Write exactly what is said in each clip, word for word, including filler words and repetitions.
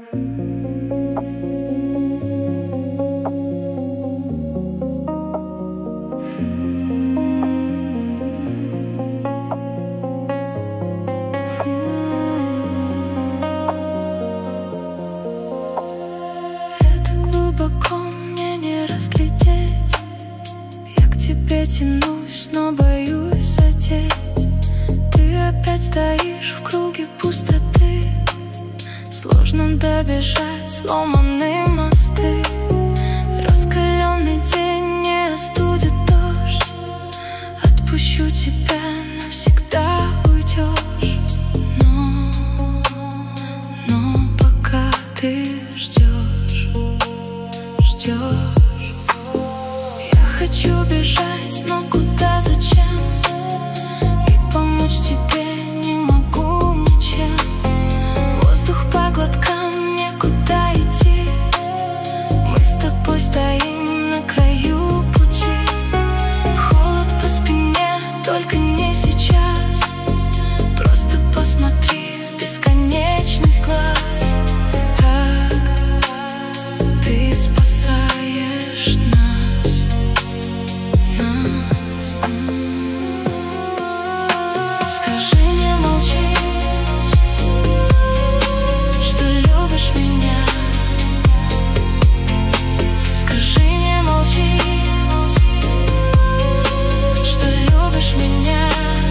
Тянусь, но боюсь задеть. Ты опять стоишь в круге пустоты. Сложно добежать, сломанные мосты. Раскаленный день не остудит дождь. Отпущу тебя, навсегда уйдешь. Но, но пока ты ждешь, ждешь. Я хочу бежать, но куда, зачем? И помочь тебе не могу ничем. Воздух по глоткам, некуда идти. Мы с тобой стоим на краю пути. Холод по спине, только не сейчас. Просто посмотри в бесконечность глаз. Так ты спасаешь нас. Скажи, не молчи, что любишь меня. Скажи, не молчи, что любишь меня.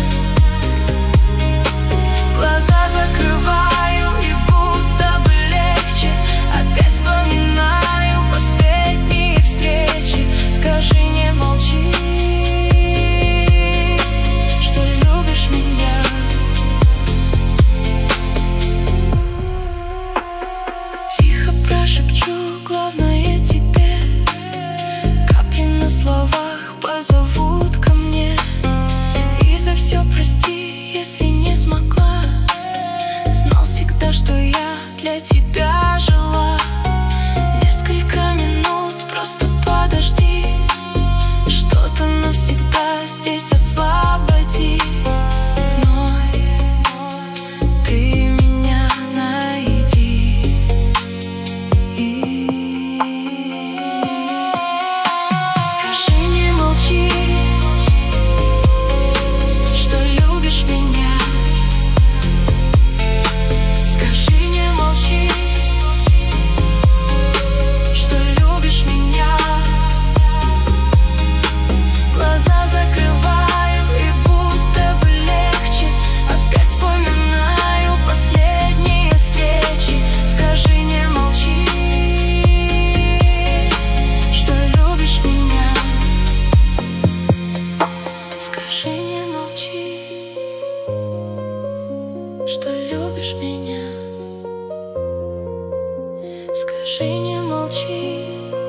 Глаза закрываю, и будто бы легче. Опять вспоминаю последние встречи. Скажи, не молчи, шепчу главное тебе. Капли на словах позовут ко мне. И за все прости, если не смогла. Знал всегда, что я для тебя жила. Несколько минут, просто подожди. Что-то навсегда здесь освободи. Вновь ты меня найди. Скажи, не молчи, что любишь меня. Скажи, не молчи, что любишь меня. Глаза закрываю, и будто бы легче. Опять вспоминаю последние встречи. Скажи, не молчи, что любишь меня. Скажи, не молчи, что любишь меня. Скажи, не молчи,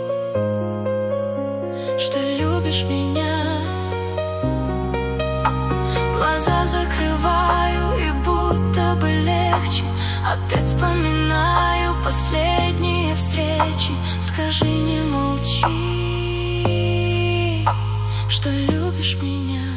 что любишь меня. Глаза закрываю, и будто бы легче. Опять вспоминаю последние встречи. Скажи, не молчи, что любишь меня.